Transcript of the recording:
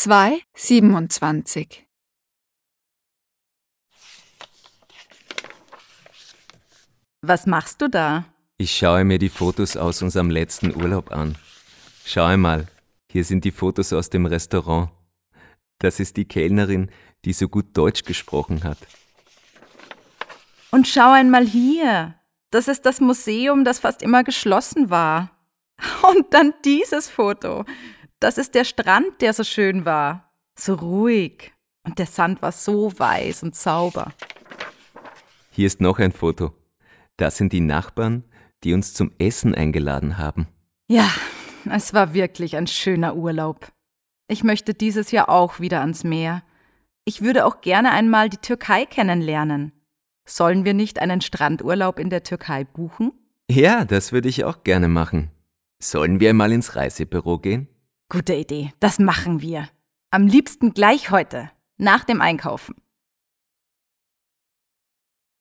2,27. Was machst du da? Ich schaue mir die Fotos aus unserem letzten Urlaub an. Schau mal, hier sind die Fotos aus dem Restaurant. Das ist die Kellnerin, die so gut Deutsch gesprochen hat. Und schau einmal hier. Das ist das Museum, das fast immer geschlossen war. Und dann dieses Foto. Das ist der Strand, der so schön war. So ruhig. Und der Sand war so weiß und sauber. Hier ist noch ein Foto. Das sind die Nachbarn, die uns zum Essen eingeladen haben. Ja, es war wirklich ein schöner Urlaub. Ich möchte dieses Jahr auch wieder ans Meer. Ich würde auch gerne einmal die Türkei kennenlernen. Sollen wir nicht einen Strandurlaub in der Türkei buchen? Ja, das würde ich auch gerne machen. Sollen wir mal ins Reisebüro gehen? Gute Idee, das machen wir. Am liebsten gleich heute, nach dem Einkaufen.